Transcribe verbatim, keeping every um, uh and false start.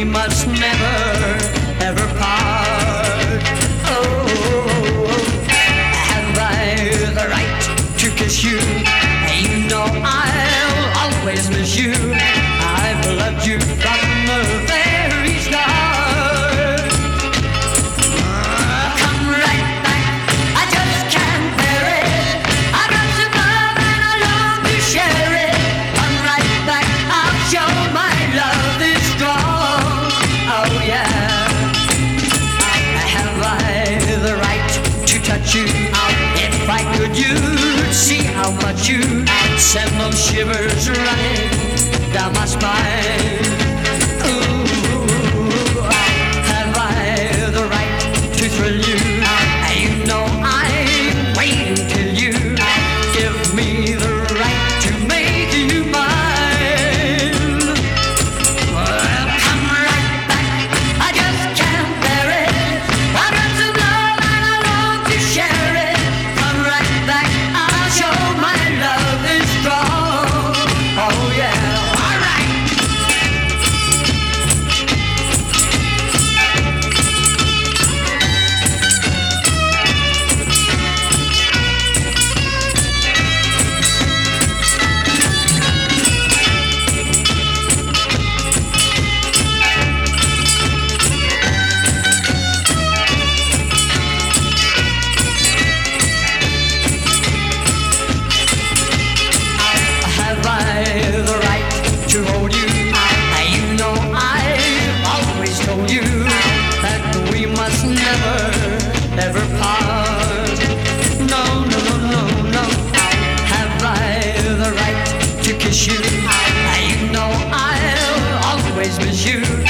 must never, ever part. Oh, have I the right to kiss you? You know I'll always miss you. I've loved you from the very start. Come right back, I just can't bear it. I've got some love and I long to share it. Come right back, I'll show my love is strong. Oh yeah. Have I the right to touch you? If I could, you'd see how much you send those shivers running down my spine. Ooh, have I the right to thrill you? You know I'm waiting till you give me the right to make you mine. Well, come right back, I just can't bear it. I've got some love and I long to share it. Come right back, I'll show my love is strong. Oh yeah, all right. Have I the right to hold you? You know I've always told you that we must never, ever part. No, no, no, no, no. Have I the right to kiss you? You know I'll always miss you.